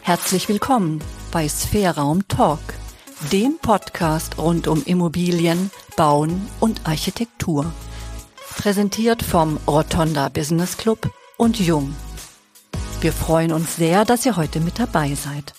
Herzlich willkommen bei Sphärraum Talk, dem Podcast rund um Immobilien, Bauen und Architektur. Präsentiert vom Rotonda Business Club und Jung. Wir freuen uns sehr, dass ihr heute mit dabei seid.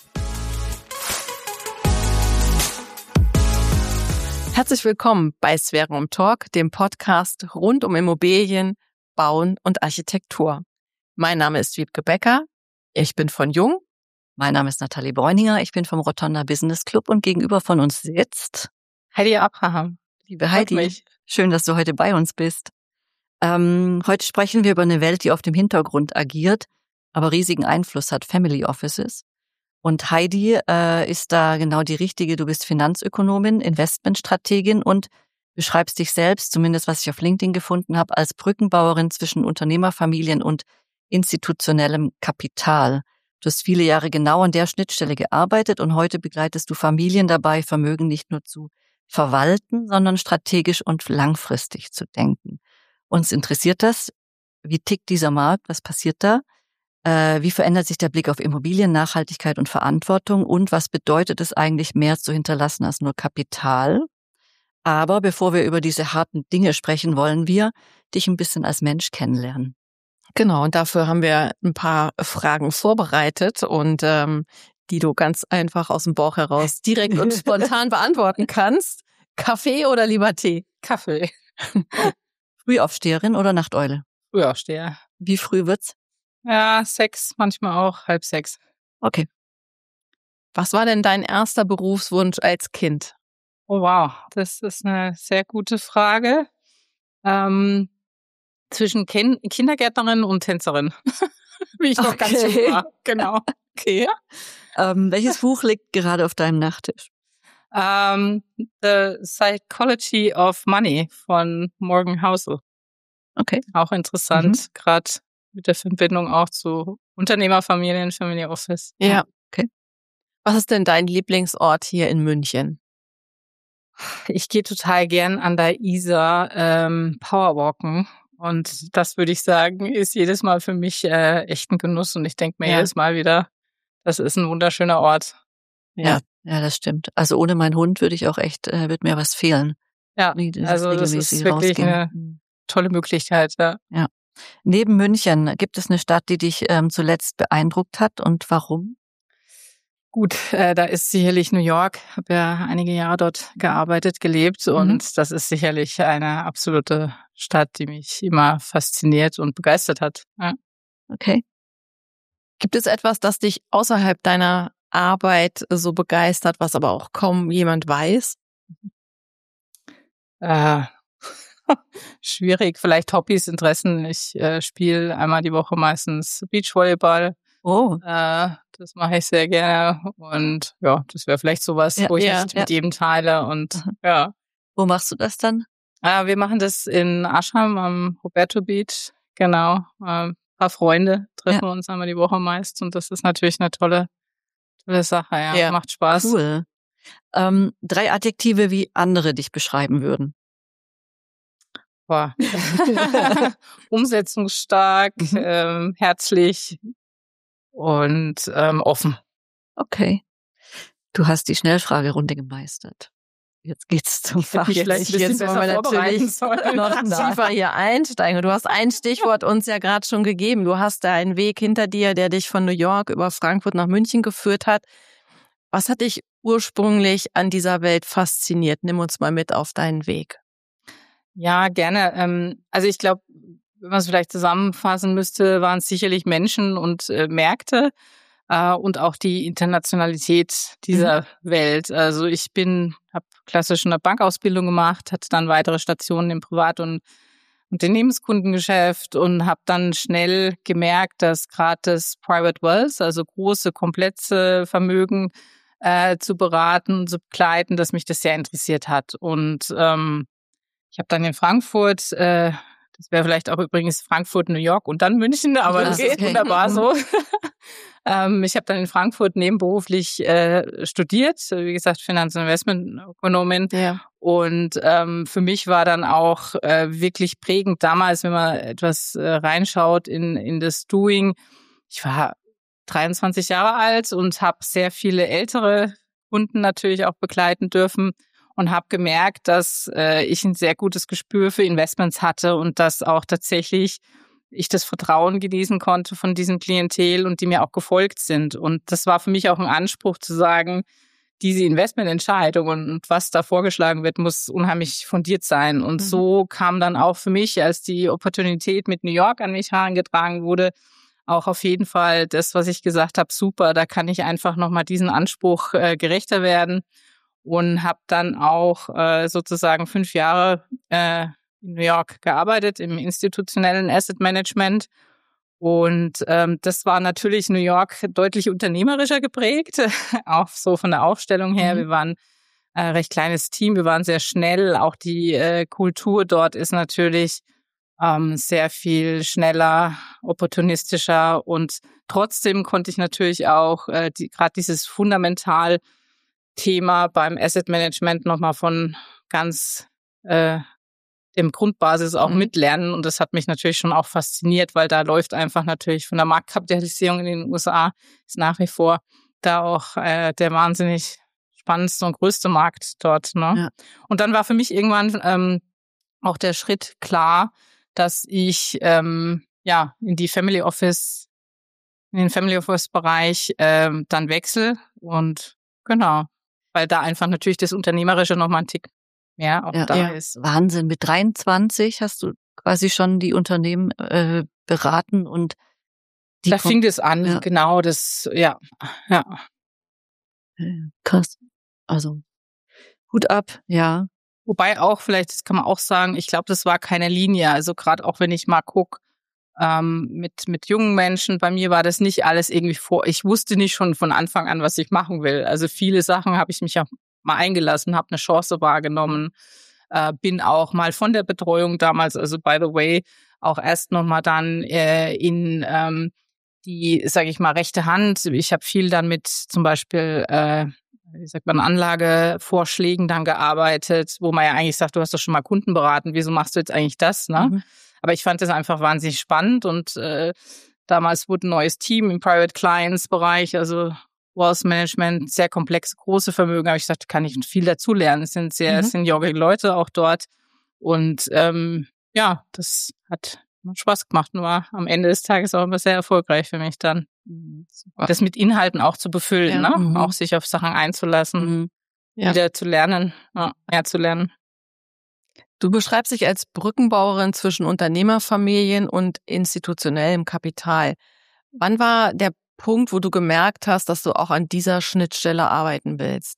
Herzlich willkommen bei Sphärraum Talk, dem Podcast rund um Immobilien, Bauen und Architektur. Mein Name ist Wiebke Becker, ich bin von Jung. Mein Name ist Nathalie Bräuninger, ich bin vom Rotonda Business Club und gegenüber von uns sitzt Heidi Abraham. Liebe Heidi, schön, dass du heute bei uns bist. Heute sprechen wir über eine Welt, die auf dem Hintergrund agiert, aber riesigen Einfluss hat, Family Offices. Und Heidi ist da genau die richtige. Du bist Finanzökonomin, Investmentstrategin und beschreibst dich selbst, zumindest was ich auf LinkedIn gefunden habe, als Brückenbauerin zwischen Unternehmerfamilien und institutionellem Kapital. Du hast viele Jahre genau an der Schnittstelle gearbeitet und heute begleitest du Familien dabei, Vermögen nicht nur zu verwalten, sondern strategisch und langfristig zu denken. Uns interessiert das. Wie tickt dieser Markt? Was passiert da? Wie verändert sich der Blick auf Immobilien, Nachhaltigkeit und Verantwortung? Und was bedeutet es eigentlich, mehr zu hinterlassen als nur Kapital? Aber bevor wir über diese harten Dinge sprechen, wollen wir dich ein bisschen als Mensch kennenlernen. Genau, und dafür haben wir ein paar Fragen vorbereitet und die du ganz einfach aus dem Bauch heraus direkt und spontan beantworten kannst. Kaffee oder lieber Tee? Kaffee. Frühaufsteherin oder Nachteule? Frühaufsteher. Wie früh wird's? Ja, 6, manchmal auch 5:30. Okay. Was war denn dein erster Berufswunsch als Kind? Oh wow, das ist eine sehr gute Frage. Zwischen Kindergärtnerin und Tänzerin. Wie ich noch ganz jung war. Genau. Okay. Welches Buch liegt gerade auf deinem Nachttisch? The Psychology of Money von Morgan Housel. Okay. Auch interessant, gerade mit der Verbindung auch zu Unternehmerfamilien, Family Office. Ja. Okay. Was ist denn dein Lieblingsort hier in München? Ich gehe total gern an der Isar Powerwalken. Und das würde ich sagen, ist jedes Mal für mich echt ein Genuss. Und ich denke mir jedes Mal wieder, das ist ein wunderschöner Ort. Ja, das stimmt. Also ohne meinen Hund würde ich auch echt, wird mir was fehlen. Ja, also das ist wirklich eine tolle Möglichkeit. Ja. Neben München, gibt es eine Stadt, die dich zuletzt beeindruckt hat und warum? Gut, da ist sicherlich New York. Ich habe ja einige Jahre dort gearbeitet, gelebt und das ist sicherlich eine absolute Stadt, die mich immer fasziniert und begeistert hat. Ja. Okay. Gibt es etwas, das dich außerhalb deiner Arbeit so begeistert, was aber auch kaum jemand weiß? Schwierig, vielleicht Hobbys, Interessen. Ich spiele einmal die Woche meistens Beachvolleyball. Oh. Das mache ich sehr gerne und ja, das wäre vielleicht sowas, wo ich nicht mit jedem teile und ja. Wo machst du das dann? Wir machen das in Aschheim am Roberto Beach, genau. Ein paar Freunde treffen uns einmal die Woche meist und das ist natürlich eine tolle Sache, ja. Macht Spaß. Cool. 3 Adjektive, wie andere dich beschreiben würden. Boah. Umsetzungsstark, herzlich und offen. Okay. Du hast die Schnellfragerunde gemeistert. Jetzt geht's zum Fach. Jetzt wollen wir natürlich noch tiefer hier einsteigen. Du hast ein Stichwort uns ja gerade schon gegeben. Du hast da einen Weg hinter dir, der dich von New York über Frankfurt nach München geführt hat. Was hat dich ursprünglich an dieser Welt fasziniert? Nimm uns mal mit auf deinen Weg. Ja, gerne. Also ich glaube, wenn man es vielleicht zusammenfassen müsste, waren es sicherlich Menschen und Märkte und auch die Internationalität dieser Welt. Also ich habe klassisch eine Bankausbildung gemacht, hatte dann weitere Stationen im Privat- und Unternehmenskundengeschäft und habe dann schnell gemerkt, dass gerade das Private Wealth, also große, komplexe Vermögen zu beraten und zu begleiten, dass mich das sehr interessiert hat. Und ich habe dann in Frankfurt, das wäre vielleicht auch übrigens Frankfurt, New York und dann München, aber das geht wunderbar so. Ich habe dann in Frankfurt nebenberuflich studiert, wie gesagt, Finanz- und Investmentökonomin. Ja. Und für mich war dann auch wirklich prägend damals, wenn man etwas reinschaut in das Doing. Ich war 23 Jahre alt und habe sehr viele ältere Kunden natürlich auch begleiten dürfen und habe gemerkt, dass ich ein sehr gutes Gespür für Investments hatte und dass auch tatsächlich ich das Vertrauen genießen konnte von diesem Klientel und die mir auch gefolgt sind. Und das war für mich auch ein Anspruch zu sagen, diese Investmententscheidung und was da vorgeschlagen wird, muss unheimlich fundiert sein. Und so kam dann auch für mich, als die Opportunität mit New York an mich herangetragen wurde, auch auf jeden Fall das, was ich gesagt habe, super, da kann ich einfach nochmal diesen Anspruch gerechter werden. Und habe dann auch sozusagen 5 Jahre in New York gearbeitet im institutionellen Asset Management. Und das war natürlich New York deutlich unternehmerischer geprägt, auch so von der Aufstellung her. Wir waren ein recht kleines Team, wir waren sehr schnell. Auch die Kultur dort ist natürlich sehr viel schneller, opportunistischer. Und trotzdem konnte ich natürlich auch gerade dieses Fundamentalthema beim Asset Management nochmal von ganz dem Grundbasis auch mitlernen. Und das hat mich natürlich schon auch fasziniert, weil da läuft einfach natürlich von der Marktkapitalisierung in den USA ist nach wie vor da auch der wahnsinnig spannendste und größte Markt dort. Ne? Ja. Und dann war für mich irgendwann auch der Schritt klar, dass ich in den Family Office Bereich dann wechsle. Und genau, weil da einfach natürlich das Unternehmerische nochmal ein Tick mehr auch da ist. Wahnsinn. Mit 23 hast du quasi schon die Unternehmen beraten und da fing das an, genau, das, ja. Krass. Also, Hut ab, ja. Wobei auch, vielleicht, das kann man auch sagen, ich glaube, das war keine Linie. Also gerade auch wenn ich mal gucke, mit jungen Menschen, bei mir war das nicht alles irgendwie ich wusste nicht schon von Anfang an, was ich machen will. Also viele Sachen habe ich mich ja mal eingelassen, habe eine Chance wahrgenommen, bin auch mal von der Betreuung damals, also by the way, auch erst nochmal dann in die, sage ich mal, rechte Hand. Ich habe viel dann mit zum Beispiel, Anlagevorschlägen dann gearbeitet, wo man ja eigentlich sagt, du hast doch schon mal Kunden beraten, wieso machst du jetzt eigentlich das, ne? Aber ich fand das einfach wahnsinnig spannend und damals wurde ein neues Team im Private Clients Bereich, also Wealth Management, sehr komplexe, große Vermögen. Aber ich dachte, kann ich viel dazu lernen. Es sind sehr seniorige Leute auch dort. Und das hat Spaß gemacht. Nur am Ende des Tages auch immer sehr erfolgreich für mich dann. Das mit Inhalten auch zu befüllen, ne? Auch sich auf Sachen einzulassen, wieder zu lernen, mehr zu lernen. Du beschreibst dich als Brückenbauerin zwischen Unternehmerfamilien und institutionellem Kapital. Wann war der Punkt, wo du gemerkt hast, dass du auch an dieser Schnittstelle arbeiten willst?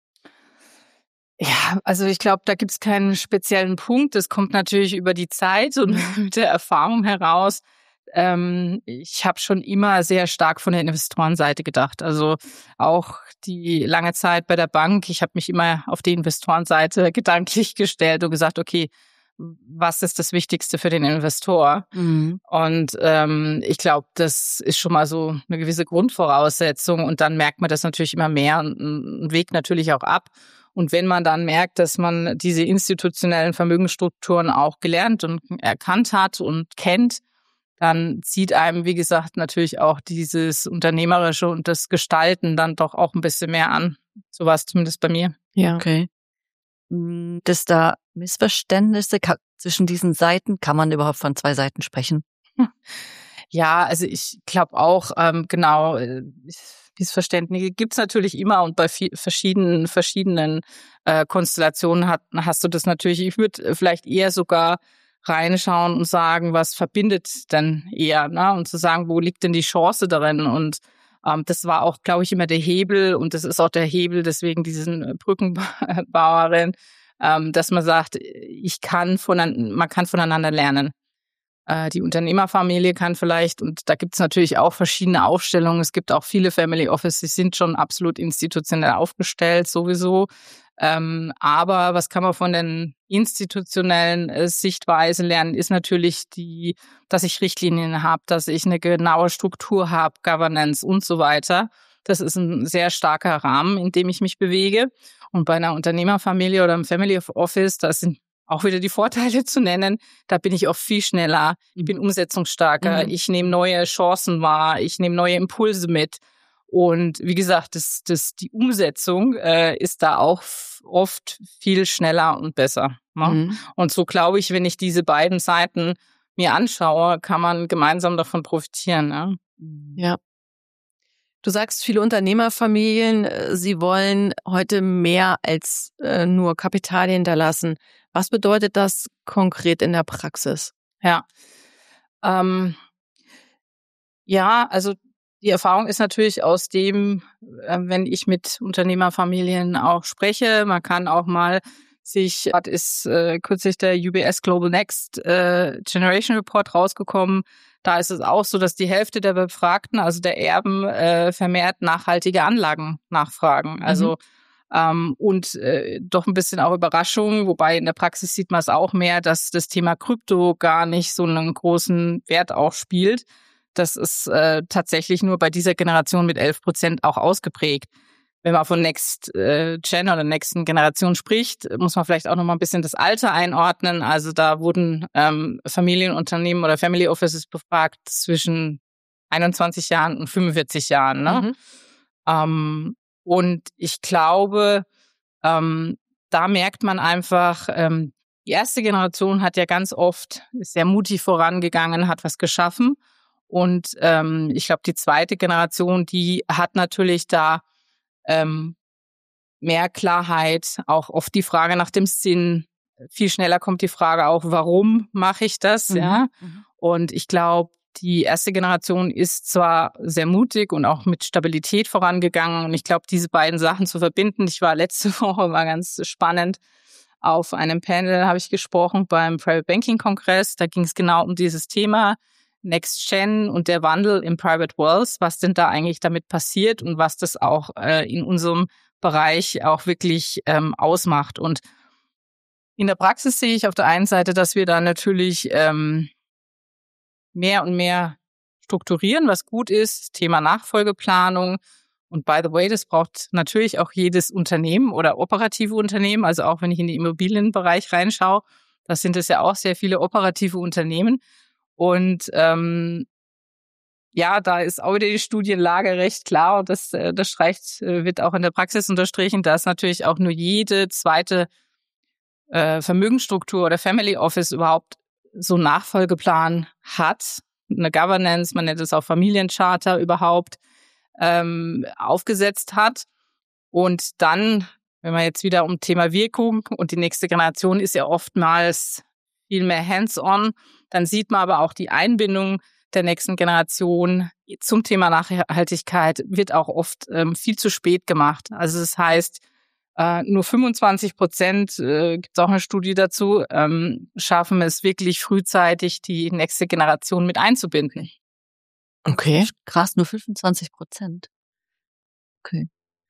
Ja, also ich glaube, da gibt's keinen speziellen Punkt. Das kommt natürlich über die Zeit und mit der Erfahrung heraus. Ich habe schon immer sehr stark von der Investorenseite gedacht. Also auch die lange Zeit bei der Bank. Ich habe mich immer auf die Investorenseite gedanklich gestellt und gesagt, okay, was ist das Wichtigste für den Investor? Und ich glaube, das ist schon mal so eine gewisse Grundvoraussetzung. Und dann merkt man das natürlich immer mehr und wägt natürlich auch ab. Und wenn man dann merkt, dass man diese institutionellen Vermögensstrukturen auch gelernt und erkannt hat und kennt, dann zieht einem, wie gesagt, natürlich auch dieses Unternehmerische und das Gestalten dann doch auch ein bisschen mehr an. So war es zumindest bei mir. Ja. Okay. Dass da Missverständnisse zwischen diesen Seiten, kann man überhaupt von 2 Seiten sprechen? Ja, also ich glaube auch, genau, Missverständnisse gibt's natürlich immer und bei verschiedenen Konstellationen hast du das natürlich. Ich würde vielleicht eher sogar reinschauen und sagen, was verbindet denn eher, ne? Und zu sagen, wo liegt denn die Chance darin? Und das war auch, glaube ich, immer der Hebel und das ist auch der Hebel, deswegen diesen Brückenbauerin, dass man sagt, man kann voneinander lernen. Die Unternehmerfamilie kann vielleicht, und da gibt es natürlich auch verschiedene Aufstellungen, es gibt auch viele Family Offices, die sind schon absolut institutionell aufgestellt, sowieso. Aber was kann man von den institutionellen Sichtweise lernen, ist natürlich dass ich Richtlinien habe, dass ich eine genaue Struktur habe, Governance und so weiter. Das ist ein sehr starker Rahmen, in dem ich mich bewege. Und bei einer Unternehmerfamilie oder einem Family Office, da sind auch wieder die Vorteile zu nennen, da bin ich oft viel schneller, ich bin umsetzungsstarker, ich nehme neue Chancen wahr, ich nehme neue Impulse mit. Und wie gesagt, die Umsetzung ist da auch oft viel schneller und besser. Ne? Und so glaube ich, wenn ich diese beiden Seiten mir anschaue, kann man gemeinsam davon profitieren. Ne? Ja. Du sagst, viele Unternehmerfamilien, sie wollen heute mehr als nur Kapital hinterlassen. Was bedeutet das konkret in der Praxis? Ja, also die Erfahrung ist natürlich aus dem, wenn ich mit Unternehmerfamilien auch spreche, man kann auch mal ist kürzlich der UBS Global Next Generation Report rausgekommen. Da ist es auch so, dass die Hälfte der Befragten, also der Erben, vermehrt nachhaltige Anlagen nachfragen. Also doch ein bisschen auch Überraschung, wobei in der Praxis sieht man es auch mehr, dass das Thema Krypto gar nicht so einen großen Wert auch spielt. Das ist tatsächlich nur bei dieser Generation mit 11% auch ausgeprägt. Wenn man von Next Gen oder nächsten Generation spricht, muss man vielleicht auch noch mal ein bisschen das Alter einordnen. Also da wurden Familienunternehmen oder Family Offices befragt zwischen 21 Jahren und 45 Jahren. Ne? Und ich glaube, da merkt man einfach, die erste Generation hat ja ganz oft, ist sehr mutig vorangegangen, hat was geschaffen. Und ich glaube, die zweite Generation, die hat natürlich da mehr Klarheit, auch oft die Frage nach dem Sinn. Viel schneller kommt die Frage auch, warum mache ich das? Ja. Und ich glaube, die erste Generation ist zwar sehr mutig und auch mit Stabilität vorangegangen. Und ich glaube, diese beiden Sachen zu verbinden, ich war letzte Woche, war ganz spannend. Auf einem Panel habe ich gesprochen beim Private Banking Kongress. Da ging es genau um dieses Thema Next Gen und der Wandel im Private Wealth, was denn da eigentlich damit passiert und was das auch in unserem Bereich auch wirklich ausmacht. Und in der Praxis sehe ich auf der einen Seite, dass wir da natürlich mehr und mehr strukturieren, was gut ist, Thema Nachfolgeplanung. Und by the way, das braucht natürlich auch jedes Unternehmen oder operative Unternehmen. Also auch wenn ich in den Immobilienbereich reinschaue, da sind es ja auch sehr viele operative Unternehmen. Und da ist auch wieder die Studienlage recht klar und das wird auch in der Praxis unterstrichen, dass natürlich auch nur jede zweite Vermögensstruktur oder Family Office überhaupt so einen Nachfolgeplan hat, eine Governance, man nennt es auch Familiencharter überhaupt, aufgesetzt hat. Und dann, wenn man jetzt wieder um Thema Wirkung und die nächste Generation ist ja oftmals viel mehr hands-on, dann sieht man aber auch die Einbindung der nächsten Generation zum Thema Nachhaltigkeit wird auch oft viel zu spät gemacht. Also das heißt, nur 25%, gibt es auch eine Studie dazu, schaffen es wirklich frühzeitig, die nächste Generation mit einzubinden. Okay. Krass, nur 25%. Okay.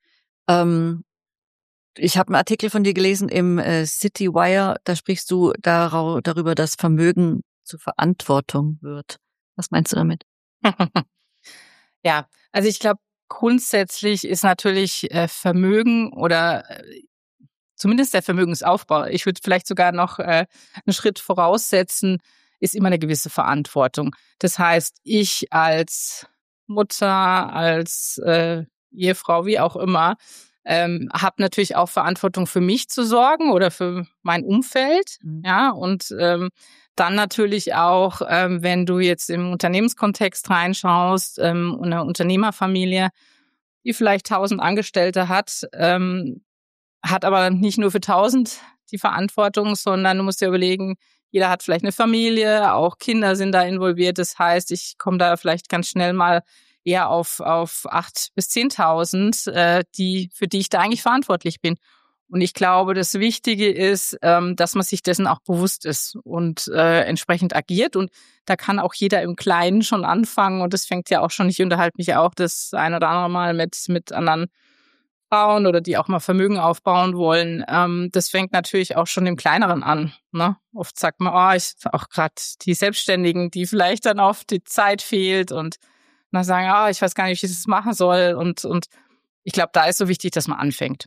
Ich habe einen Artikel von dir gelesen im Citywire, da sprichst du darüber, dass Vermögen zur Verantwortung wird. Was meinst du damit? Ja, also ich glaube, grundsätzlich ist natürlich Vermögen oder zumindest der Vermögensaufbau, ich würde vielleicht sogar noch einen Schritt voraussetzen, ist immer eine gewisse Verantwortung. Das heißt, ich als Mutter, als Ehefrau, wie auch immer, habe natürlich auch Verantwortung für mich zu sorgen oder für mein Umfeld. Ja, und dann natürlich auch, wenn du jetzt im Unternehmenskontext reinschaust, eine Unternehmerfamilie, die vielleicht 1000 Angestellte hat aber nicht nur für 1000 die Verantwortung, sondern du musst dir überlegen, jeder hat vielleicht eine Familie, auch Kinder sind da involviert. Das heißt, ich komme da vielleicht ganz schnell mal eher auf 8.000 bis 10.000, für die ich da eigentlich verantwortlich bin. Und ich glaube, das Wichtige ist, dass man sich dessen auch bewusst ist und entsprechend agiert. Und da kann auch jeder im Kleinen schon anfangen. Und das fängt ja auch schon, ich unterhalte mich ja auch das ein oder andere Mal mit anderen Frauen oder die auch mal Vermögen aufbauen wollen. Das fängt natürlich auch schon im Kleineren an. Ne? Oft sagt man, auch gerade die Selbstständigen, die vielleicht dann oft die Zeit fehlt und dann sagen, ich weiß gar nicht, wie ich das machen soll. Und ich glaube, da ist so wichtig, dass man anfängt.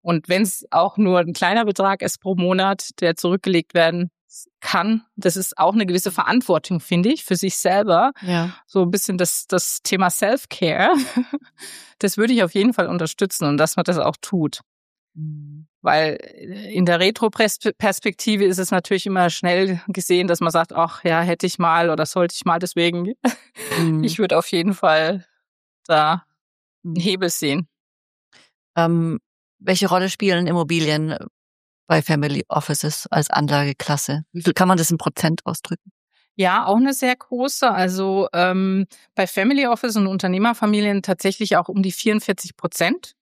Und wenn es auch nur ein kleiner Betrag ist pro Monat, der zurückgelegt werden kann, das ist auch eine gewisse Verantwortung, finde ich, für sich selber. Ja. So ein bisschen das Thema Self-Care. Das würde ich auf jeden Fall unterstützen und dass man das auch tut. Weil in der Retro-Perspektive ist es natürlich immer schnell gesehen, dass man sagt, ach ja, hätte ich mal oder sollte ich mal, deswegen. Ich würde auf jeden Fall da einen Hebel sehen. Welche Rolle spielen Immobilien bei Family Offices als Anlageklasse? Wie viel kann man das in Prozent ausdrücken? Ja, auch eine sehr große. Also bei Family Office und Unternehmerfamilien tatsächlich auch um die 44%.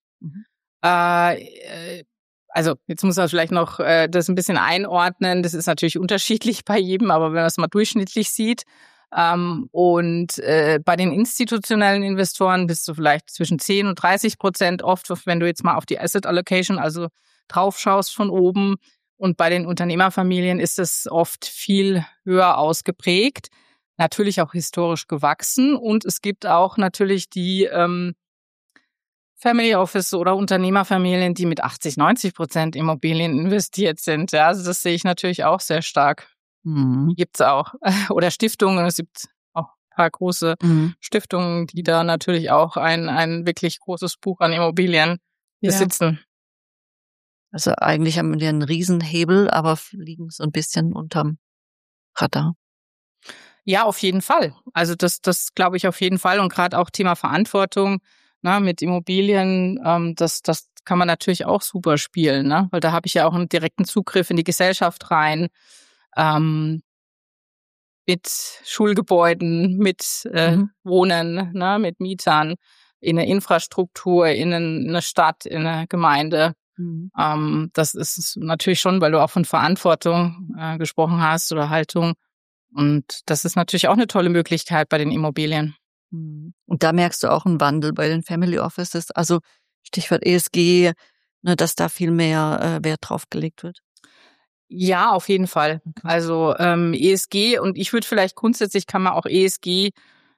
Also jetzt muss man vielleicht noch das ein bisschen einordnen. Das ist natürlich unterschiedlich bei jedem, aber wenn man es mal durchschnittlich sieht. Und bei den institutionellen Investoren bist du vielleicht zwischen 10 und 30% oft, wenn du jetzt mal auf die Asset Allocation, also drauf schaust von oben. Und bei den Unternehmerfamilien ist es oft viel höher ausgeprägt. Natürlich auch historisch gewachsen. Und es gibt auch natürlich die Family Office oder Unternehmerfamilien, die mit 80-90% Immobilien investiert sind. Ja, also das sehe ich natürlich auch sehr stark. Gibt's auch. Oder Stiftungen. Es gibt auch ein paar große Stiftungen, die da natürlich auch ein wirklich großes Buch an Immobilien besitzen. Also eigentlich haben wir einen Riesenhebel, aber liegen so ein bisschen unterm Radar. Ja, auf jeden Fall. Also das glaube ich auf jeden Fall. Und gerade auch Thema Verantwortung, mit Immobilien, das kann man natürlich auch super spielen, ne? Weil da habe ich ja auch einen direkten Zugriff in die Gesellschaft rein, mit Schulgebäuden, mit Wohnen, ne? Mit Mietern, in eine Infrastruktur, in eine Stadt, in eine Gemeinde. Das ist natürlich schon, weil du auch von Verantwortung gesprochen hast oder Haltung. Und das ist natürlich auch eine tolle Möglichkeit bei den Immobilien. Und da merkst du auch einen Wandel bei den Family Offices, also Stichwort ESG, dass da viel mehr Wert drauf gelegt wird. Ja, auf jeden Fall. Also ESG, und ich würde vielleicht grundsätzlich kann man auch ESG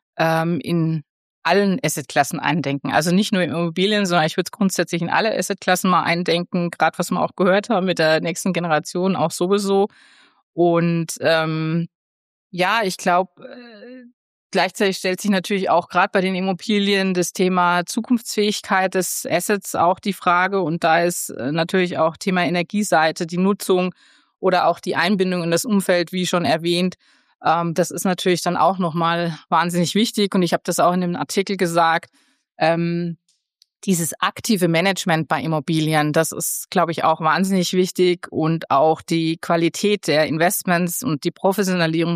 in allen Assetklassen eindenken. Also nicht nur in Immobilien, sondern ich würde es grundsätzlich in alle Assetklassen mal eindenken, gerade was wir auch gehört haben mit der nächsten Generation auch sowieso. Und ich glaube, gleichzeitig stellt sich natürlich auch gerade bei den Immobilien das Thema Zukunftsfähigkeit des Assets auch die Frage. Und da ist natürlich auch Thema Energieseite, die Nutzung oder auch die Einbindung in das Umfeld, wie schon erwähnt. Das ist natürlich dann auch nochmal wahnsinnig wichtig. Und ich habe das auch in dem Artikel gesagt, dieses aktive Management bei Immobilien, das ist, glaube ich, auch wahnsinnig wichtig. Und auch die Qualität der Investments und die Professionalisierung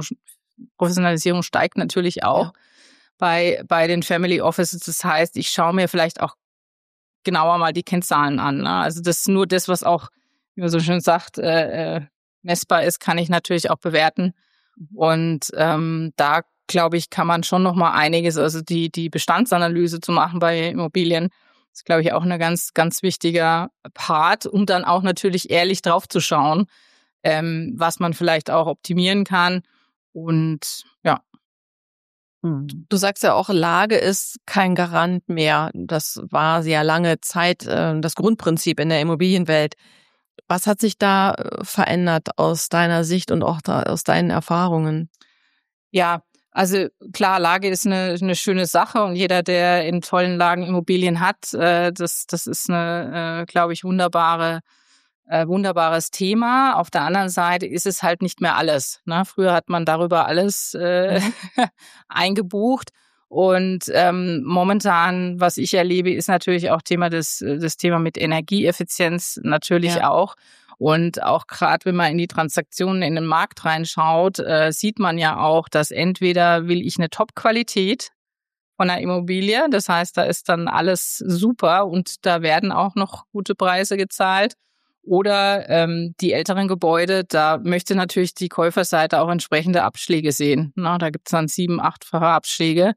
steigt natürlich auch bei den Family Offices. Das heißt, ich schaue mir vielleicht auch genauer mal die Kennzahlen an. Ne? Also das ist nur das, was auch, wie man so schön sagt, messbar ist, kann ich natürlich auch bewerten. Und da, glaube ich, kann man schon noch mal einiges, also die Bestandsanalyse zu machen bei Immobilien, ist, glaube ich, auch eine ganz, ganz wichtiger Part, um dann auch natürlich ehrlich drauf zu schauen, was man vielleicht auch optimieren kann. Und ja. Du sagst ja auch, Lage ist kein Garant mehr. Das war sehr lange Zeit das Grundprinzip in der Immobilienwelt. Was hat sich da verändert aus deiner Sicht und auch aus deinen Erfahrungen? Ja, also klar, Lage ist eine schöne Sache und jeder, der in tollen Lagen Immobilien hat, das ist eine, glaube ich, wunderbares Thema. Auf der anderen Seite ist es halt nicht mehr alles. Ne? Früher hat man darüber alles eingebucht. Und momentan, was ich erlebe, ist natürlich auch das Thema mit Energieeffizienz natürlich auch. Und auch gerade, wenn man in die Transaktionen in den Markt reinschaut, sieht man ja auch, dass entweder will ich eine Top-Qualität von einer Immobilie, das heißt, da ist dann alles super und da werden auch noch gute Preise gezahlt. Oder die älteren Gebäude, da möchte natürlich die Käuferseite auch entsprechende Abschläge sehen. Na, da gibt es dann 7-, 8-fache Abschläge.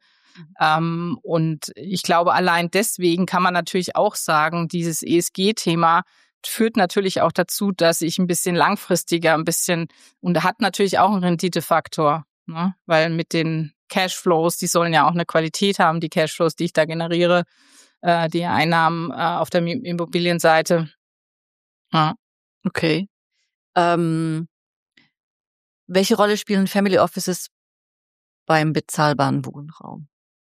Und ich glaube, allein deswegen kann man natürlich auch sagen, dieses ESG-Thema führt natürlich auch dazu, dass ich ein bisschen langfristiger, und hat natürlich auch einen Renditefaktor, ne? Weil mit den Cashflows, die sollen ja auch eine Qualität haben, die Cashflows, die ich da generiere, die Einnahmen auf der Immobilienseite. Ja. Okay. Welche Rolle spielen Family Offices beim bezahlbaren Wohnraum?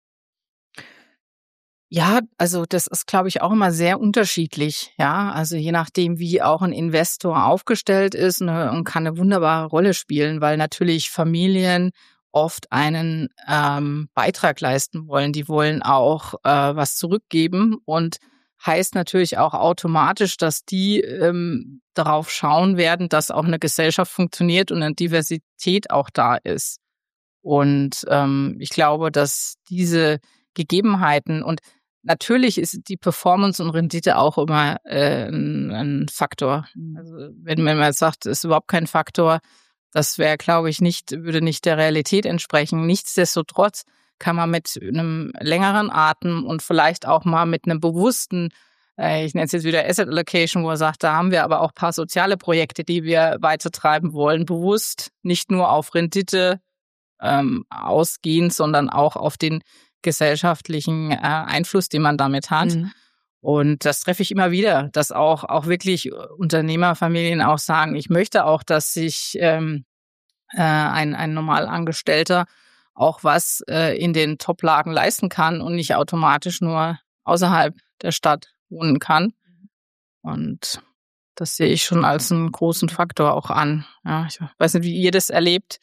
Ja, also das ist, glaube ich, auch immer sehr unterschiedlich. Ja, also je nachdem, wie auch ein Investor aufgestellt ist, ne, und kann eine wunderbare Rolle spielen, weil natürlich Familien oft einen Beitrag leisten wollen. Die wollen auch was zurückgeben und heißt natürlich auch automatisch, dass die darauf schauen werden, dass auch eine Gesellschaft funktioniert und eine Diversität auch da ist. Und ich glaube, dass diese Gegebenheiten und natürlich ist die Performance und Rendite auch immer ein Faktor. Also wenn man jetzt sagt, ist überhaupt kein Faktor, das wäre, glaube ich, würde nicht der Realität entsprechen. Nichtsdestotrotz kann man mit einem längeren Atem und vielleicht auch mal mit einem bewussten, ich nenne es jetzt wieder Asset Allocation, wo er sagt, da haben wir aber auch ein paar soziale Projekte, die wir weitertreiben wollen, bewusst nicht nur auf Rendite ausgehend, sondern auch auf den gesellschaftlichen Einfluss, den man damit hat. Mhm. Und das treffe ich immer wieder, dass auch wirklich Unternehmerfamilien auch sagen, ich möchte auch, dass sich ein Normalangestellter auch was in den Top-Lagen leisten kann und nicht automatisch nur außerhalb der Stadt wohnen kann. Und das sehe ich schon als einen großen Faktor auch an. Ja, ich weiß nicht, wie ihr das erlebt.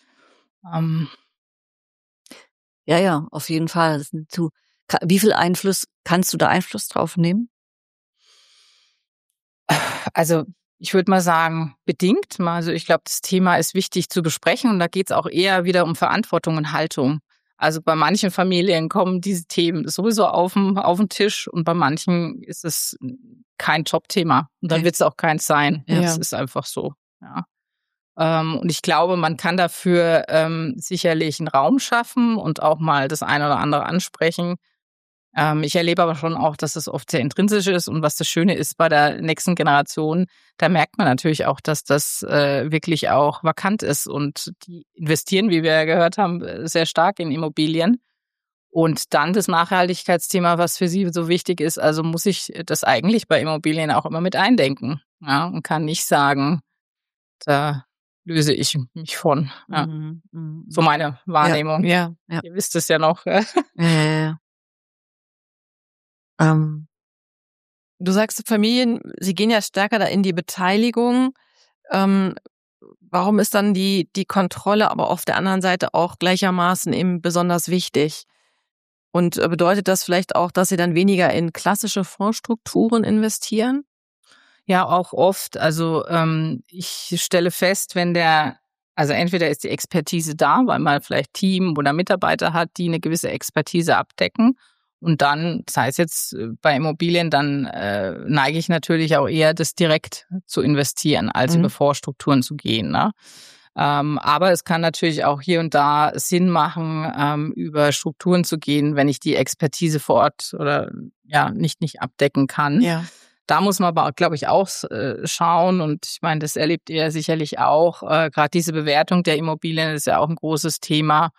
Ja, auf jeden Fall. Wie viel Einfluss kannst du da Einfluss drauf nehmen? Also ich würde mal sagen, bedingt. Also ich glaube, das Thema ist wichtig zu besprechen und da geht es auch eher wieder um Verantwortung und Haltung. Also bei manchen Familien kommen diese Themen sowieso auf den Tisch und bei manchen ist es kein Top-Thema und dann wird es auch keins sein. Ja. Das ist einfach so. Ja. Und ich glaube, man kann dafür sicherlich einen Raum schaffen und auch mal das eine oder andere ansprechen. Ich erlebe aber schon auch, dass es oft sehr intrinsisch ist und was das Schöne ist bei der nächsten Generation, da merkt man natürlich auch, dass das wirklich auch vakant ist und die investieren, wie wir ja gehört haben, sehr stark in Immobilien. Und dann das Nachhaltigkeitsthema, was für sie so wichtig ist, also muss ich das eigentlich bei Immobilien auch immer mit eindenken, ja, und kann nicht sagen, da löse ich mich von. Ja. So meine Wahrnehmung. Ja. Ihr wisst es ja noch. Ja. Du sagst, Familien, sie gehen ja stärker da in die Beteiligung. Warum ist dann die Kontrolle aber auf der anderen Seite auch gleichermaßen eben besonders wichtig? Und bedeutet das vielleicht auch, dass sie dann weniger in klassische Fondsstrukturen investieren? Ja, auch oft. Also ich stelle fest, also entweder ist die Expertise da, weil man vielleicht Team oder Mitarbeiter hat, die eine gewisse Expertise abdecken. Und dann, sei es jetzt bei Immobilien, dann neige ich natürlich auch eher, das direkt zu investieren, als über Fondsstrukturen zu gehen. Ne? Aber es kann natürlich auch hier und da Sinn machen, über Strukturen zu gehen, wenn ich die Expertise vor Ort oder nicht abdecken kann. Ja. Da muss man aber, glaube ich, auch schauen. Und ich meine, das erlebt ihr sicherlich auch. Gerade diese Bewertung der Immobilien ist ja auch ein großes Thema.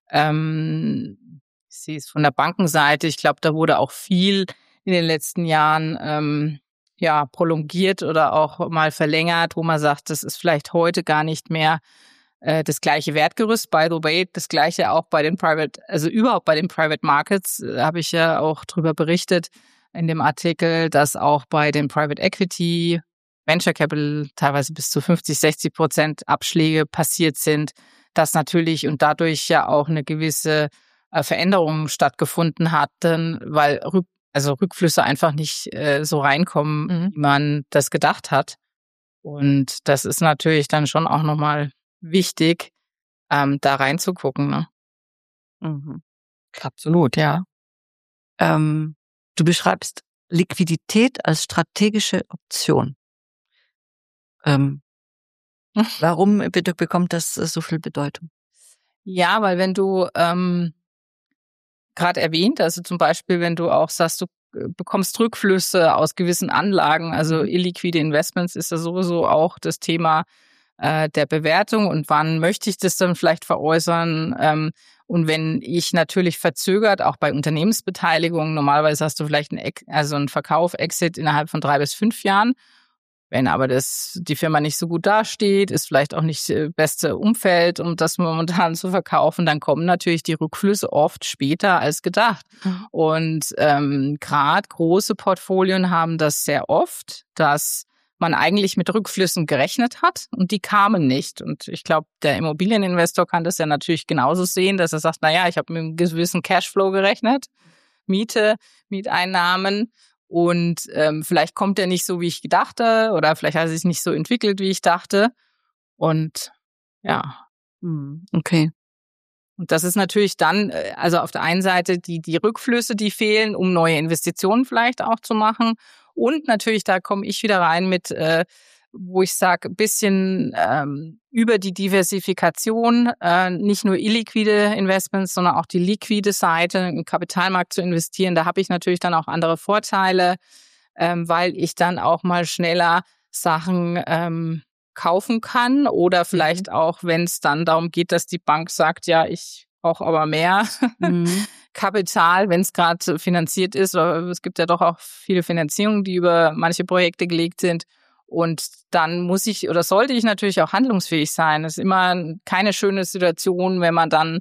Ich sehe es von der Bankenseite. Ich glaube, da wurde auch viel in den letzten Jahren prolongiert oder auch mal verlängert, wo man sagt, das ist vielleicht heute gar nicht mehr das gleiche Wertgerüst. By the way, das gleiche auch bei den überhaupt bei den Private Markets, habe ich ja auch drüber berichtet in dem Artikel, dass auch bei den Private Equity, Venture Capital teilweise bis zu 50-60% Abschläge passiert sind, dass natürlich und dadurch ja auch eine gewisse Veränderung stattgefunden hatten, weil Rückflüsse einfach nicht so reinkommen, wie man das gedacht hat. Und das ist natürlich dann schon auch nochmal wichtig, da reinzugucken. Ne? Mhm. Absolut, ja. Du beschreibst Liquidität als strategische Option. Warum bekommt das so viel Bedeutung? Ja, weil wenn du gerade erwähnt, also zum Beispiel, wenn du auch sagst, du bekommst Rückflüsse aus gewissen Anlagen, also illiquide Investments ist ja sowieso auch das Thema der Bewertung und wann möchte ich das dann vielleicht veräußern. Und wenn ich natürlich verzögert, auch bei Unternehmensbeteiligungen, normalerweise hast du vielleicht einen Verkauf, Exit innerhalb von 3 bis 5 Jahren. Wenn aber die Firma nicht so gut dasteht, ist vielleicht auch nicht das beste Umfeld, um das momentan zu verkaufen, dann kommen natürlich die Rückflüsse oft später als gedacht. Und gerade große Portfolien haben das sehr oft, dass man eigentlich mit Rückflüssen gerechnet hat und die kamen nicht. Und ich glaube, der Immobilieninvestor kann das ja natürlich genauso sehen, dass er sagt, naja, ich habe mit einem gewissen Cashflow gerechnet, Miete, Mieteinnahmen. Und vielleicht kommt er nicht so, wie ich dachte, oder vielleicht hat er sich nicht so entwickelt, wie ich dachte. Und ja. Okay. Und das ist natürlich dann, also auf der einen Seite die Rückflüsse, die fehlen, um neue Investitionen vielleicht auch zu machen. Und natürlich, da komme ich wieder rein mit, wo ich sage, ein bisschen über die Diversifikation, nicht nur illiquide Investments, sondern auch die liquide Seite im Kapitalmarkt zu investieren. Da habe ich natürlich dann auch andere Vorteile, weil ich dann auch mal schneller Sachen kaufen kann oder vielleicht auch, wenn es dann darum geht, dass die Bank sagt, ja, ich brauche aber mehr Kapital, wenn es gerade finanziert ist. Oder es gibt ja doch auch viele Finanzierungen, die über manche Projekte gelegt sind. Und dann muss ich oder sollte ich natürlich auch handlungsfähig sein. Es ist immer keine schöne Situation, wenn man dann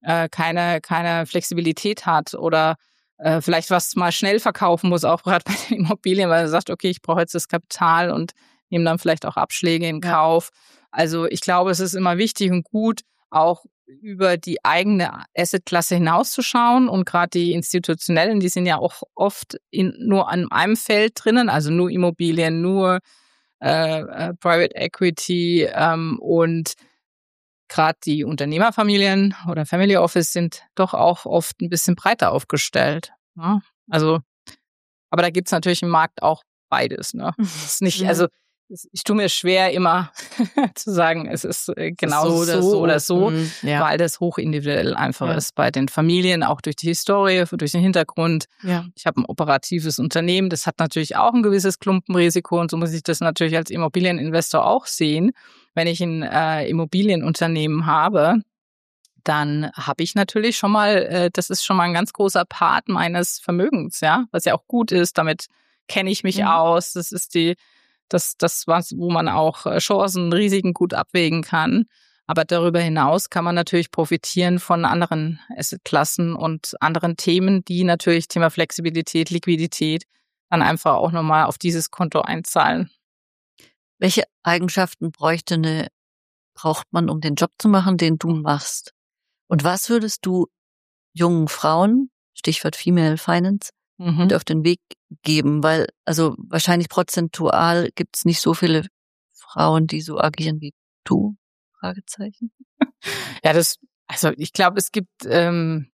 keine Flexibilität hat oder vielleicht was mal schnell verkaufen muss, auch gerade bei den Immobilien, weil man sagt, okay, ich brauche jetzt das Kapital und nehme dann vielleicht auch Abschläge in Kauf. Also ich glaube, es ist immer wichtig und gut, auch über die eigene Assetklasse hinauszuschauen. Und gerade die Institutionellen, die sind ja auch oft nur an einem Feld drinnen, also nur Immobilien, nur Private Equity und gerade die Unternehmerfamilien oder Family Office sind doch auch oft ein bisschen breiter aufgestellt. Ja? Also, aber da gibt's natürlich im Markt auch beides. Ne? Das ist nicht, also ich tue mir schwer, immer zu sagen, es ist genau so oder so, weil das hochindividuell einfach ist bei den Familien, auch durch die Historie, durch den Hintergrund. Ja. Ich habe ein operatives Unternehmen, das hat natürlich auch ein gewisses Klumpenrisiko und so muss ich das natürlich als Immobilieninvestor auch sehen. Wenn ich ein Immobilienunternehmen habe, dann habe ich natürlich schon mal, das ist schon mal ein ganz großer Part meines Vermögens, ja, was ja auch gut ist, damit kenne ich mich aus, das ist das was, wo man auch Chancen, Risiken gut abwägen kann. Aber darüber hinaus kann man natürlich profitieren von anderen Assetklassen und anderen Themen, die natürlich Thema Flexibilität, Liquidität dann einfach auch nochmal auf dieses Konto einzahlen. Welche Eigenschaften braucht man, um den Job zu machen, den du machst? Und was würdest du jungen Frauen, Stichwort Female Finance, mit auf den Weg geben? Weil, also wahrscheinlich prozentual gibt es nicht so viele Frauen, die so agieren wie du? Fragezeichen. Ja, also ich glaube, es gibt, wie soll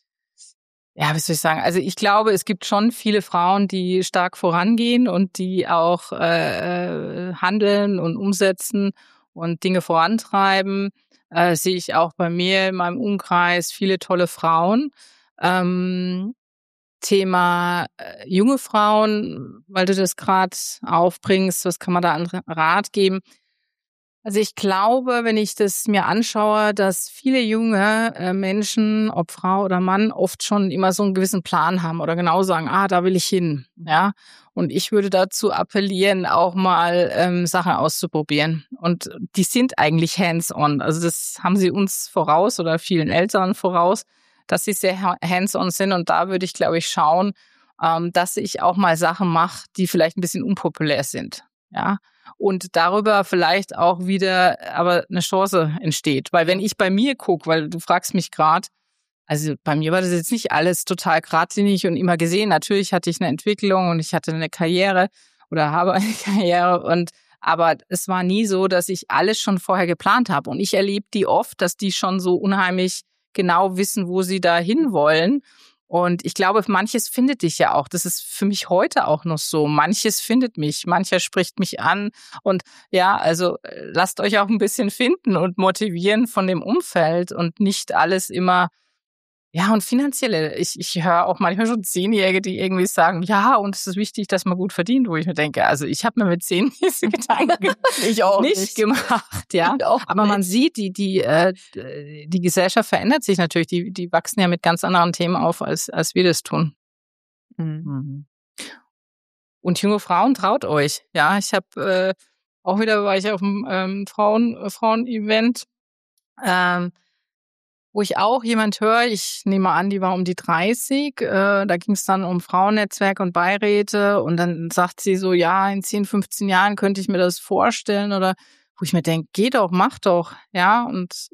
ich sagen, also ich glaube, es gibt schon viele Frauen, die stark vorangehen und die auch handeln und umsetzen und Dinge vorantreiben. Sehe ich auch bei mir in meinem Umkreis viele tolle Frauen. Thema junge Frauen, weil du das gerade aufbringst, was kann man da an Rat geben? Also ich glaube, wenn ich das mir anschaue, dass viele junge Menschen, ob Frau oder Mann, oft schon immer so einen gewissen Plan haben oder genau sagen, da will ich hin, ja. Und ich würde dazu appellieren, auch mal Sachen auszuprobieren. Und die sind eigentlich hands-on. Also das haben sie uns voraus oder vielen Eltern voraus, dass sie sehr hands-on sind. Und da würde ich, glaube ich, schauen, dass ich auch mal Sachen mache, die vielleicht ein bisschen unpopulär sind, ja. Und darüber vielleicht auch wieder aber eine Chance entsteht. Weil wenn ich bei mir gucke, weil du fragst mich gerade, also bei mir war das jetzt nicht alles total geradlinig und immer gesehen. Natürlich hatte ich eine Entwicklung und ich hatte eine Karriere oder habe eine Karriere aber es war nie so, dass ich alles schon vorher geplant habe. Und ich erlebe die oft, dass die schon so unheimlich genau wissen, wo sie da hinwollen. Und ich glaube, manches findet dich ja auch. Das ist für mich heute auch noch so. Manches findet mich, mancher spricht mich an. Und ja, also lasst euch auch ein bisschen finden und motivieren von dem Umfeld und nicht alles immer. Ja, und finanzielle. Ich höre auch manchmal schon 10-Jährige, die irgendwie sagen, ja, und es ist wichtig, dass man gut verdient, wo ich mir denke, also ich habe mir mit 10 diese Gedanken nicht gemacht, ja. Aber man sieht, die Gesellschaft verändert sich natürlich, die wachsen ja mit ganz anderen Themen auf, als wir das tun. Mhm. Und junge Frauen, traut euch. Ja, ich habe war ich auf einem Frauen-Event, wo ich auch jemand höre, ich nehme an, die war um die 30, da ging es dann um Frauennetzwerk und Beiräte und dann sagt sie so, ja, in 10, 15 Jahren könnte ich mir das vorstellen oder wo ich mir denke, geh doch, mach doch, ja, und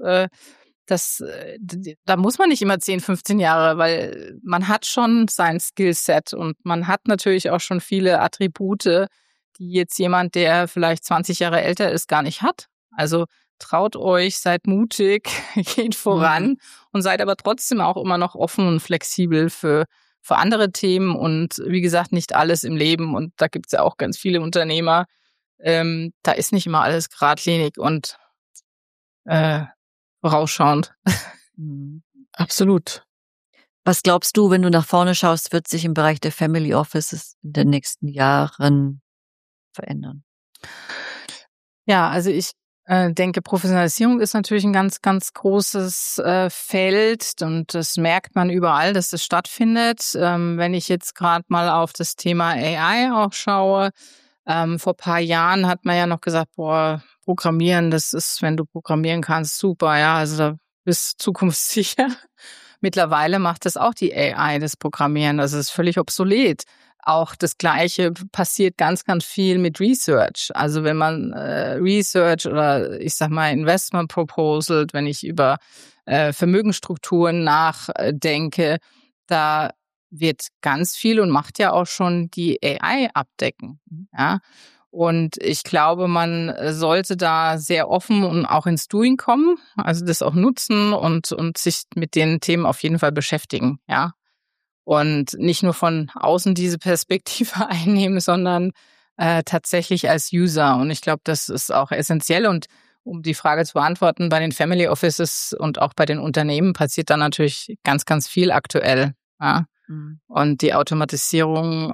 da muss man nicht immer 10, 15 Jahre, weil man hat schon sein Skillset und man hat natürlich auch schon viele Attribute, die jetzt jemand, der vielleicht 20 Jahre älter ist, gar nicht hat. Also traut euch, seid mutig, geht voran und seid aber trotzdem auch immer noch offen und flexibel für andere Themen und wie gesagt, nicht alles im Leben. Und da gibt's ja auch ganz viele Unternehmer. Da ist nicht immer alles geradlinig und vorausschauend. Absolut. Was glaubst du, wenn du nach vorne schaust, wird sich im Bereich der Family Offices in den nächsten Jahren verändern? Ja, also ich denke, Professionalisierung ist natürlich ein ganz, ganz großes Feld und das merkt man überall, dass es stattfindet. Wenn ich jetzt gerade mal auf das Thema AI auch schaue, vor ein paar Jahren hat man ja noch gesagt, Programmieren, das ist, wenn du programmieren kannst, super, ja, also da bist du zukunftssicher. Mittlerweile macht das auch die AI, das Programmieren, also es ist völlig obsolet. Auch das Gleiche passiert ganz, ganz viel mit Research. Also wenn man Research oder ich sag mal Investment Proposal, wenn ich über Vermögensstrukturen nachdenke, da wird ganz viel und macht ja auch schon die AI abdecken. Ja. Und ich glaube, man sollte da sehr offen und auch ins Doing kommen, also das auch nutzen und sich mit den Themen auf jeden Fall beschäftigen, ja. Und nicht nur von außen diese Perspektive einnehmen, sondern tatsächlich als User. Und ich glaube, das ist auch essentiell. Und um die Frage zu beantworten, bei den Family Offices und auch bei den Unternehmen passiert da natürlich ganz, ganz viel aktuell. Ja. Und die Automatisierung,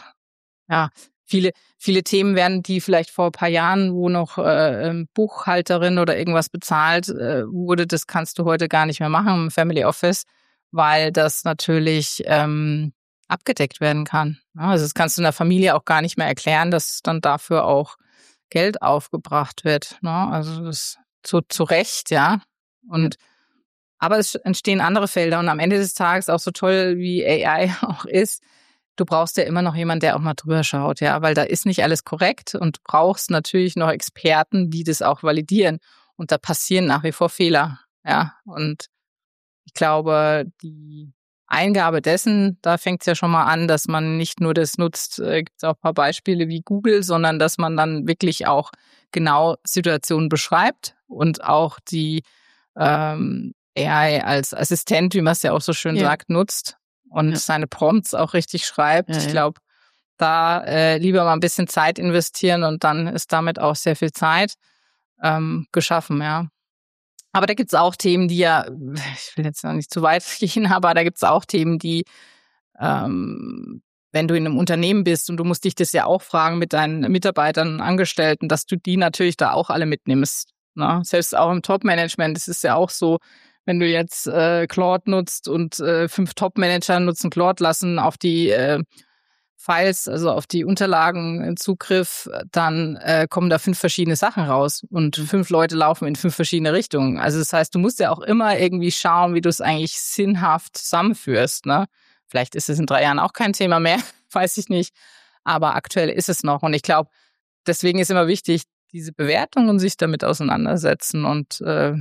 viele Themen werden, die vielleicht vor ein paar Jahren, wo noch Buchhalterin oder irgendwas bezahlt wurde, das kannst du heute gar nicht mehr machen im Family Office, weil das natürlich abgedeckt werden kann. Also das kannst du in der Familie auch gar nicht mehr erklären, dass dann dafür auch Geld aufgebracht wird. Also das zu Recht, ja. Aber es entstehen andere Felder und am Ende des Tages auch so toll wie AI auch ist, du brauchst ja immer noch jemanden, der auch mal drüber schaut, ja, weil da ist nicht alles korrekt und du brauchst natürlich noch Experten, die das auch validieren und da passieren nach wie vor Fehler, ja, und ich glaube, die Eingabe dessen, da fängt es ja schon mal an, dass man nicht nur das nutzt, gibt es auch ein paar Beispiele wie Google, sondern dass man dann wirklich auch genau Situationen beschreibt und auch die AI als Assistent, wie man es ja auch so schön sagt, nutzt und seine Prompts auch richtig schreibt. Ich glaube, da lieber mal ein bisschen Zeit investieren und dann ist damit auch sehr viel Zeit geschaffen, ja. Aber da gibt's auch Themen, die ich will jetzt noch nicht zu weit gehen, aber da gibt's auch Themen, die, wenn du in einem Unternehmen bist und du musst dich das ja auch fragen mit deinen Mitarbeitern und Angestellten, dass du die natürlich da auch alle mitnimmst. Ne? Selbst auch im Top-Management, das ist ja auch so, wenn du jetzt Claude nutzt und 5 Top-Manager nutzen Claude, lassen auf die Files, also auf die Unterlagen Zugriff, dann kommen da 5 verschiedene Sachen raus und 5 Leute laufen in 5 verschiedene Richtungen. Also das heißt, du musst ja auch immer irgendwie schauen, wie du es eigentlich sinnhaft zusammenführst. Ne? Vielleicht ist es in 3 Jahren auch kein Thema mehr, weiß ich nicht. Aber aktuell ist es noch. Und ich glaube, deswegen ist immer wichtig, diese Bewertung und sich damit auseinandersetzen. Und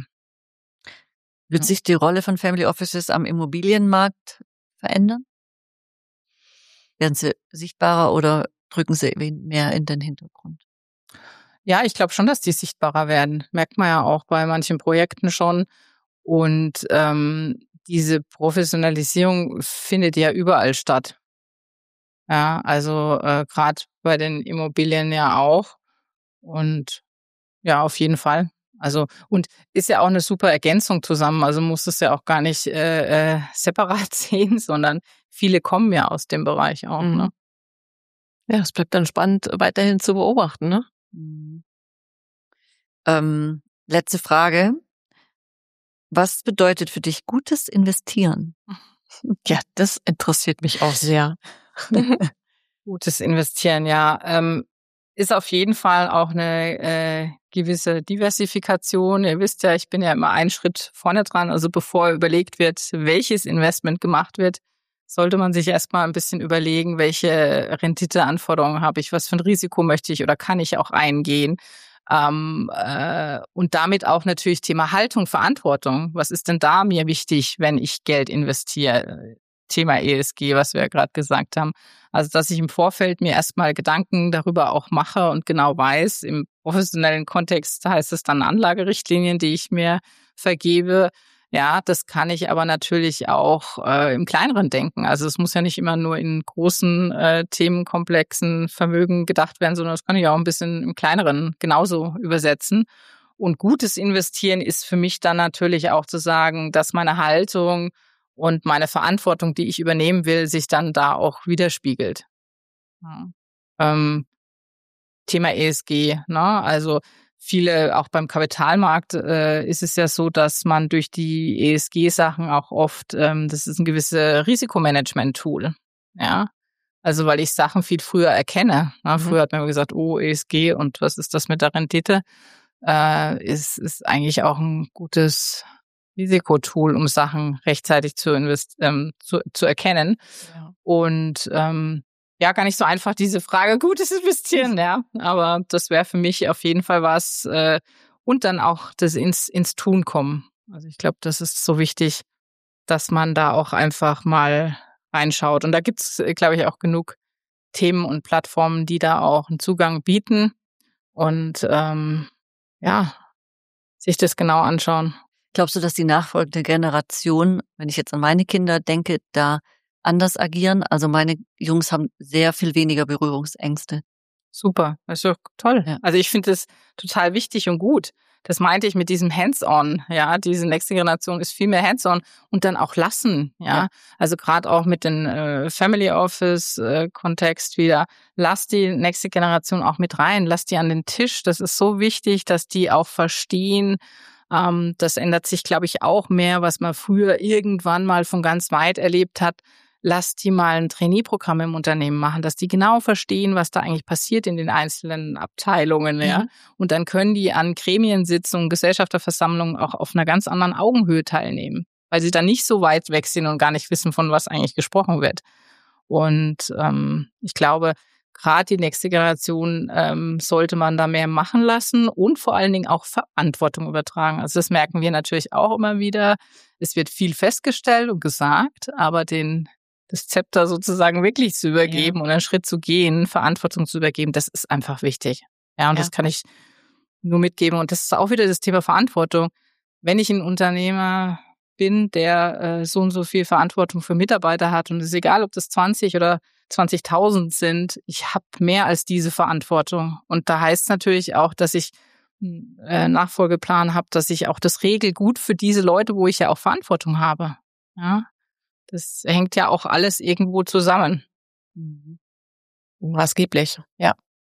wird sich die Rolle von Family Offices am Immobilienmarkt verändern? Werden sie sichtbarer oder drücken sie mehr in den Hintergrund? Ja, ich glaube schon, dass die sichtbarer werden. Merkt man ja auch bei manchen Projekten schon. Und diese Professionalisierung findet ja überall statt. Ja, also gerade bei den Immobilien ja auch. Und ja, auf jeden Fall. Also und ist ja auch eine super Ergänzung zusammen. Also muss es ja auch gar nicht separat sehen, sondern viele kommen ja aus dem Bereich auch. Ne? Ja, es bleibt dann spannend, weiterhin zu beobachten. Ne? Letzte Frage. Was bedeutet für dich gutes Investieren? Ja, das interessiert mich auch sehr. Gutes Investieren, ja. Ist auf jeden Fall auch eine gewisse Diversifikation. Ihr wisst ja, ich bin ja immer einen Schritt vorne dran. Also bevor überlegt wird, welches Investment gemacht wird, sollte man sich erstmal ein bisschen überlegen, welche Renditeanforderungen habe ich, was für ein Risiko möchte ich oder kann ich auch eingehen. Und damit auch natürlich Thema Haltung, Verantwortung. Was ist denn da mir wichtig, wenn ich Geld investiere? Thema ESG, was wir ja gerade gesagt haben. Also, dass ich im Vorfeld mir erstmal Gedanken darüber auch mache und genau weiß, im professionellen Kontext heißt es dann Anlagerichtlinien, die ich mir vergebe. Ja, das kann ich aber natürlich auch im Kleineren denken. Also es muss ja nicht immer nur in großen themenkomplexen Vermögen gedacht werden, sondern das kann ich auch ein bisschen im Kleineren genauso übersetzen. Und gutes Investieren ist für mich dann natürlich auch zu sagen, dass meine Haltung und meine Verantwortung, die ich übernehmen will, sich dann da auch widerspiegelt. Ja. Thema ESG, ne? Also viele, auch beim Kapitalmarkt ist es ja so, dass man durch die ESG-Sachen auch oft, das ist ein gewisses Risikomanagement-Tool. Ja, also weil ich Sachen viel früher erkenne. Ne? Früher hat man immer gesagt, oh, ESG und was ist das mit der Rendite? Ist eigentlich auch ein gutes Risikotool, um Sachen rechtzeitig zu erkennen. Ja. Und gar nicht so einfach diese Frage, gutes Investieren, ja. Aber das wäre für mich auf jeden Fall was. Und dann auch das ins Tun kommen. Also ich glaube, das ist so wichtig, dass man da auch einfach mal reinschaut. Und da gibt's, glaube ich, auch genug Themen und Plattformen, die da auch einen Zugang bieten. Und sich das genau anschauen. Glaubst du, dass die nachfolgende Generation, wenn ich jetzt an meine Kinder denke, da anders agieren? Also meine Jungs haben sehr viel weniger Berührungsängste. Super, das ist doch toll. Ja. Also ich finde das total wichtig und gut. Das meinte ich mit diesem Hands-on, ja. Diese nächste Generation ist viel mehr Hands-on und dann auch lassen, ja. Also gerade auch mit den Family Office-Kontext wieder. Lass die nächste Generation auch mit rein, lass die an den Tisch. Das ist so wichtig, dass die auch verstehen. Das ändert sich, glaube ich, auch mehr, was man früher irgendwann mal von ganz weit erlebt hat. Lass die mal ein Trainee-Programm im Unternehmen machen, dass die genau verstehen, was da eigentlich passiert in den einzelnen Abteilungen, ja. Und dann können die an Gremiensitzungen, Gesellschafterversammlungen auch auf einer ganz anderen Augenhöhe teilnehmen, weil sie dann nicht so weit weg sind und gar nicht wissen, von was eigentlich gesprochen wird. Und ich glaube, gerade die nächste Generation sollte man da mehr machen lassen und vor allen Dingen auch Verantwortung übertragen. Also das merken wir natürlich auch immer wieder. Es wird viel festgestellt und gesagt, aber das Zepter sozusagen wirklich zu übergeben und einen Schritt zu gehen, Verantwortung zu übergeben, das ist einfach wichtig. Ja, und das kann ich nur mitgeben. Und das ist auch wieder das Thema Verantwortung. Wenn ich ein Unternehmer bin, der so und so viel Verantwortung für Mitarbeiter hat, und es ist egal, ob das 20 oder 20.000 sind, ich habe mehr als diese Verantwortung. Und da heißt es natürlich auch, dass ich einen Nachfolgeplan habe, dass ich auch das regel gut für diese Leute, wo ich ja auch Verantwortung habe. Ja, das hängt ja auch alles irgendwo zusammen. Maßgeblich, ja.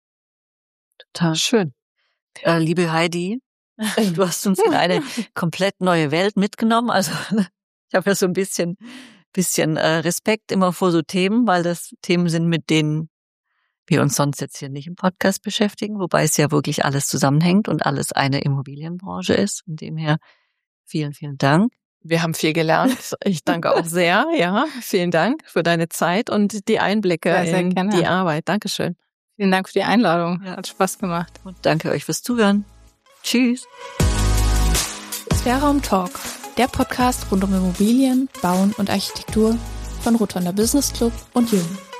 Total schön. Liebe Heidi, du hast uns in eine komplett neue Welt mitgenommen. Also ich habe ja so ein bisschen Respekt immer vor so Themen, weil das Themen sind, mit denen wir uns sonst jetzt hier nicht im Podcast beschäftigen, wobei es ja wirklich alles zusammenhängt und alles eine Immobilienbranche ist. Von dem her vielen, vielen Dank. Wir haben viel gelernt. Ich danke auch sehr. Ja, vielen Dank für deine Zeit und die Einblicke in die Arbeit. Dankeschön. Vielen Dank für die Einladung. Ja. Hat Spaß gemacht. Und danke euch fürs Zuhören. Tschüss. Sphärraum Talk, der Podcast rund um Immobilien, Bauen und Architektur von Rotonda Business Club und Jung.